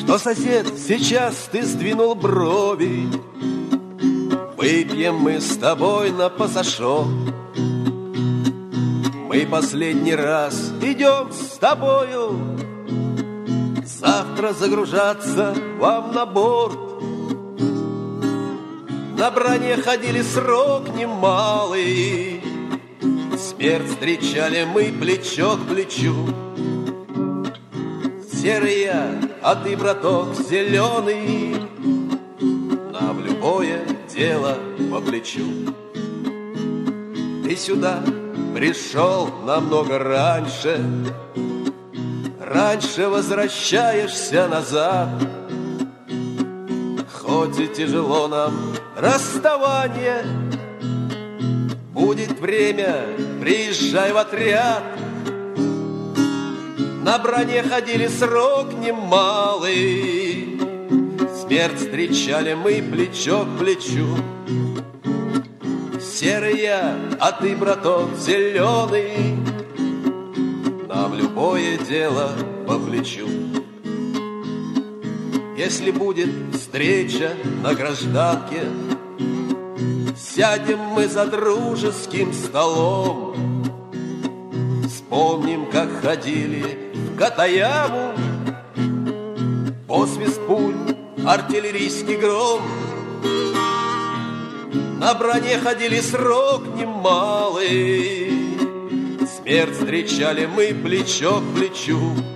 Но, сосед, сейчас ты сдвинул брови. Выпьем мы с тобой на пасашок. Мы последний раз идем с тобою завтра загружаться вам на борт. На броне ходили срок немалый, смерть встречали мы плечо к плечу. Серый я, а ты, браток, зеленый, нам любое дело по плечу. Ты сюда пришел намного раньше, раньше возвращаешься назад. Хоть и тяжело нам расставание, будет время, приезжай в отряд. На броне ходили срок немалый, смерть встречали мы плечо к плечу. Серый я, а ты, браток, зеленый, нам любое дело по плечу. Если будет встреча на гражданке, сядем мы за дружеским столом. Вспомним, как ходили в Катаяму, посвист пуль, артиллерийский гром. На броне ходили срок немалый, смерть встречали мы плечо к плечу.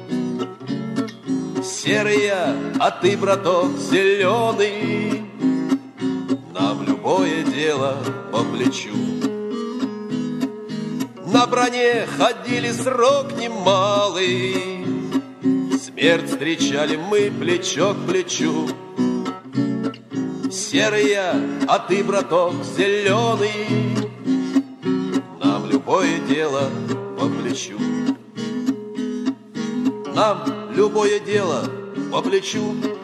Серый я, а ты, браток, зеленый, нам любое дело по плечу. На броне ходили срок немалый, смерть встречали мы плечо к плечу. Серый я, а ты, браток, зеленый, нам любое дело по плечу. Нам любое дело по плечу.